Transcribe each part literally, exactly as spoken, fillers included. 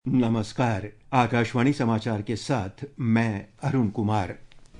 नमस्कार। आकाशवाणी समाचार के साथ मैं अरुण कुमार।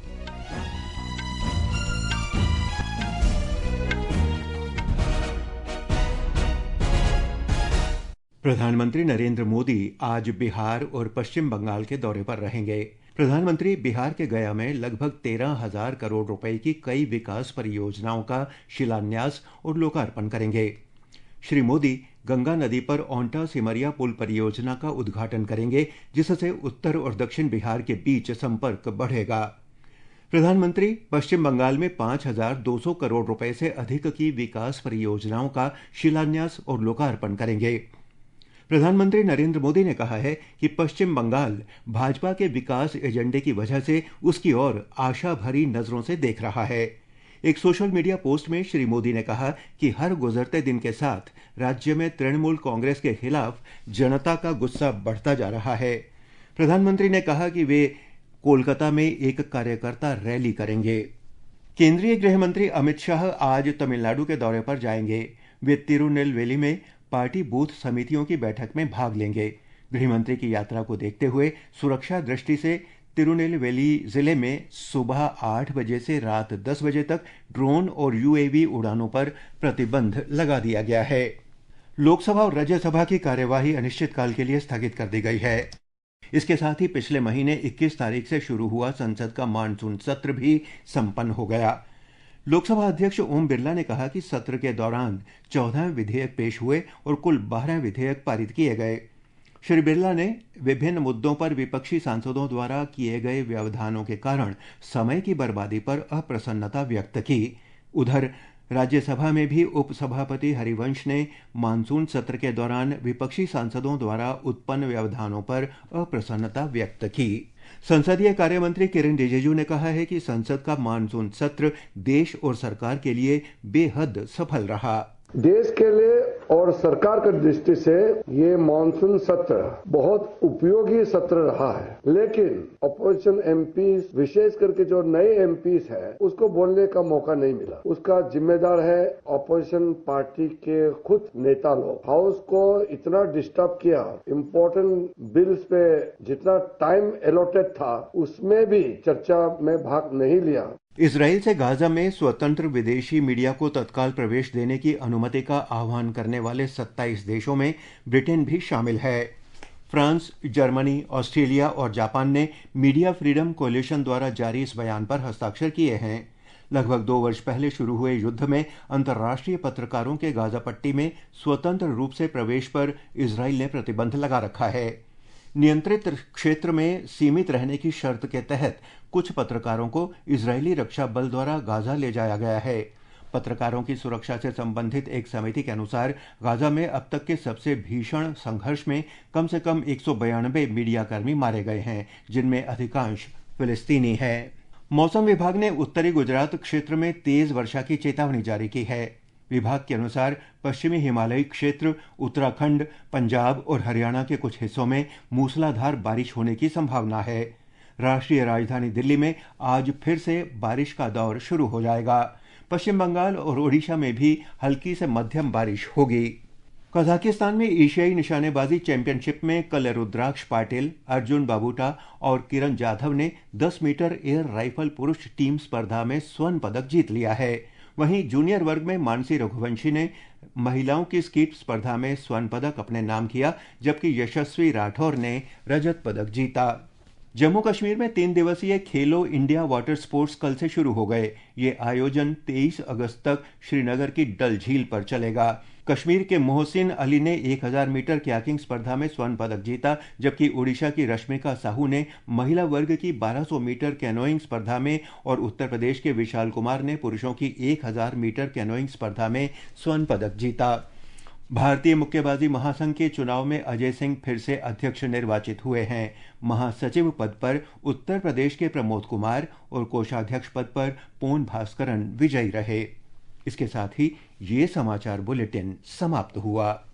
प्रधानमंत्री नरेंद्र मोदी आज बिहार और पश्चिम बंगाल के दौरे पर रहेंगे। प्रधानमंत्री बिहार के गया में लगभग तेरह हजार करोड़ रुपए की कई विकास परियोजनाओं का शिलान्यास और लोकार्पण करेंगे। श्री मोदी गंगा नदी पर ओंटा सिमरिया पुल परियोजना का उद्घाटन करेंगे, जिससे उत्तर और दक्षिण बिहार के बीच संपर्क बढ़ेगा। प्रधानमंत्री पश्चिम बंगाल में पांच हजार दो सौ करोड़ रुपए से अधिक की विकास परियोजनाओं का शिलान्यास और लोकार्पण करेंगे। प्रधानमंत्री नरेंद्र मोदी ने कहा है कि पश्चिम बंगाल भाजपा के विकास एजेंडे की वजह से उसकी ओर आशा भरी नजरों से देख रहा है। एक सोशल मीडिया पोस्ट में श्री मोदी ने कहा कि हर गुजरते दिन के साथ राज्य में तृणमूल कांग्रेस के खिलाफ जनता का गुस्सा बढ़ता जा रहा है। प्रधानमंत्री ने कहा कि वे कोलकाता में एक कार्यकर्ता रैली करेंगे। केंद्रीय गृह मंत्री अमित शाह आज तमिलनाडु के दौरे पर जाएंगे। वे तिरुनेलवेली में पार्टी बूथ समितियों की बैठक में भाग लेंगे। गृहमंत्री की यात्रा को देखते हुए सुरक्षा दृष्टि से तिरुनेलवेली जिले में सुबह आठ बजे से रात दस बजे तक ड्रोन और यूएवी उड़ानों पर प्रतिबंध लगा दिया गया है। लोकसभा और राज्यसभा की कार्यवाही अनिश्चितकाल के लिए स्थगित कर दी गई है। इसके साथ ही पिछले महीने इक्कीस तारीख से शुरू हुआ संसद का मानसून सत्र भी संपन्न हो गया। लोकसभा अध्यक्ष ओम बिरला ने कहा कि सत्र के दौरान चौदह विधेयक पेश हुए और कुल बारह विधेयक पारित किए गए। श्री बिरला ने विभिन्न मुद्दों पर विपक्षी सांसदों द्वारा किए गए व्यवधानों के कारण समय की बर्बादी पर अप्रसन्नता व्यक्त की। उधर राज्यसभा में भी उपसभापति हरिवंश ने मानसून सत्र के दौरान विपक्षी सांसदों द्वारा उत्पन्न व्यवधानों पर अप्रसन्नता व्यक्त की। संसदीय कार्य मंत्री किरेन रिजिजू ने कहा है कि संसद का मानसून सत्र देश और सरकार के लिए बेहद सफल रहा। देश के लिए और सरकार की दृष्टि से ये मानसून सत्र बहुत उपयोगी सत्र रहा है, लेकिन अपोजिशन एमपीज विशेष करके जो नए एमपीज है उसको बोलने का मौका नहीं मिला। उसका जिम्मेदार है अपोजिशन पार्टी के खुद नेता लोग। हाउस को इतना डिस्टर्ब किया, इम्पोर्टेंट बिल्स पे जितना टाइम एलोटेड था उसमें भी चर्चा में भाग नहीं लिया। इजराइल से गाजा में स्वतंत्र विदेशी मीडिया को तत्काल प्रवेश देने की अनुमति का आह्वान करने वाले सत्ताईस देशों में ब्रिटेन भी शामिल है। फ्रांस, जर्मनी, ऑस्ट्रेलिया और जापान ने मीडिया फ्रीडम कोalition द्वारा जारी इस बयान पर हस्ताक्षर किए हैं। लगभग दो वर्ष पहले शुरू हुए युद्ध में अंतर्राष्ट्रीय पत्रकारों के गाजा पट्टी में स्वतंत्र रूप से प्रवेश पर इजराइल ने प्रतिबंध लगा रखा है। नियंत्रित क्षेत्र में सीमित रहने की शर्त के तहत कुछ पत्रकारों को इजरायली रक्षा बल द्वारा गाजा ले जाया गया है। पत्रकारों की सुरक्षा से संबंधित एक समिति के अनुसार गाजा में अब तक के सबसे भीषण संघर्ष में कम से कम एक सौ बयानबे मीडियाकर्मी मारे गए हैं, जिनमें अधिकांश फिलिस्तीनी हैं। मौसम विभाग ने उत्तरी गुजरात क्षेत्र में तेज वर्षा की चेतावनी जारी की है। विभाग के अनुसार पश्चिमी हिमालयी क्षेत्र, उत्तराखंड, पंजाब और हरियाणा के कुछ हिस्सों में मूसलाधार बारिश होने की संभावना है। राष्ट्रीय राजधानी दिल्ली में आज फिर से बारिश का दौर शुरू हो जाएगा। पश्चिम बंगाल और ओडिशा में भी हल्की से मध्यम बारिश होगी। कजाकिस्तान में एशियाई निशानेबाजी चैंपियनशिप में कल रुद्राक्ष पाटिल, अर्जुन बाबूटा और किरण जाधव ने दस मीटर एयर राइफल पुरुष टीम स्पर्धा में स्वर्ण पदक जीत लिया है। वहीं जूनियर वर्ग में मानसी रघुवंशी ने महिलाओं की स्कीट स्पर्धा में स्वर्ण पदक अपने नाम किया, जबकि यशस्वी राठौर ने रजत पदक जीता। जम्मू कश्मीर में तीन दिवसीय खेलो इंडिया वाटर स्पोर्ट्स कल से शुरू हो गए। ये आयोजन तेईस अगस्त तक श्रीनगर की डल झील पर चलेगा। कश्मीर के मोहसिन अली ने एक हजार मीटर कयाकिंग स्पर्धा में स्वर्ण पदक जीता, जबकि ओडिशा की रश्मिका साहू ने महिला वर्ग की बारह सौ मीटर कैनोइंग स्पर्धा में और उत्तर प्रदेश के विशाल कुमार ने पुरुषों की एक हजार मीटर कैनोइंग स्पर्धा में स्वर्ण पदक जीता। भारतीय मुक्केबाजी महासंघ के चुनाव में अजय सिंह फिर से अध्यक्ष निर्वाचित हुए हैं। महासचिव पद पर उत्तर प्रदेश के प्रमोद कुमार और कोषाध्यक्ष पद पर पोन भास्करन विजयी रहे। इसके साथ ही ये समाचार बुलेटिन समाप्त हुआ।